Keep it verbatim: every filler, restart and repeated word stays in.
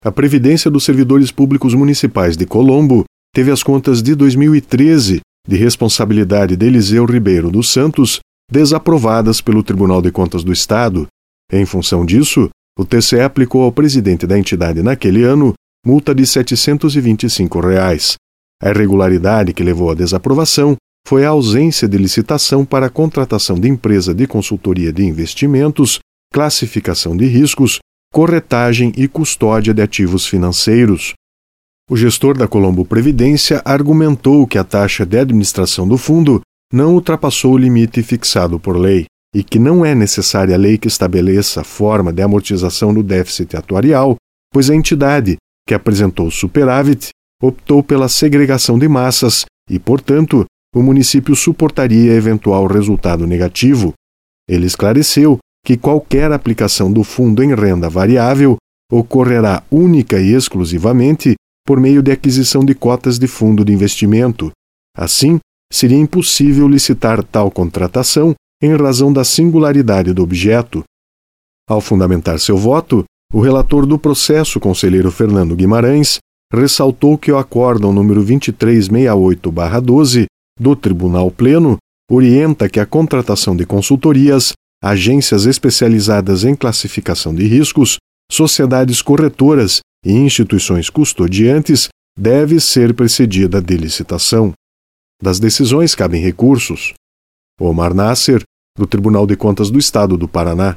A Previdência dos Servidores Públicos Municipais de Colombo teve as contas de dois mil e treze, de responsabilidade de Eliseu Ribeiro dos Santos, desaprovadas pelo Tribunal de Contas do Estado. Em função disso, o T C E aplicou ao presidente da entidade naquele ano multa de setecentos e vinte e cinco reais. A irregularidade que levou à desaprovação foi a ausência de licitação para a contratação de empresa de consultoria de investimentos, classificação de riscos, corretagem e custódia de ativos financeiros. O gestor da Colombo Previdência argumentou que a taxa de administração do fundo não ultrapassou o limite fixado por lei e que não é necessária a lei que estabeleça a forma de amortização do déficit atuarial, pois a entidade, que apresentou superávit, optou pela segregação de massas e, portanto, o município suportaria eventual resultado negativo. Ele esclareceu que qualquer aplicação do fundo em renda variável ocorrerá única e exclusivamente por meio de aquisição de cotas de fundo de investimento. Assim, seria impossível licitar tal contratação em razão da singularidade do objeto. Ao fundamentar seu voto, o relator do processo, conselheiro Fernando Guimarães, ressaltou que o acórdão número vinte e três sessenta e oito barra doze do Tribunal Pleno orienta que a contratação de consultorias, agências especializadas em classificação de riscos, sociedades corretoras e instituições custodiantes deve ser precedida de licitação. Das decisões cabem recursos. Omar Nasser, do Tribunal de Contas do Estado do Paraná.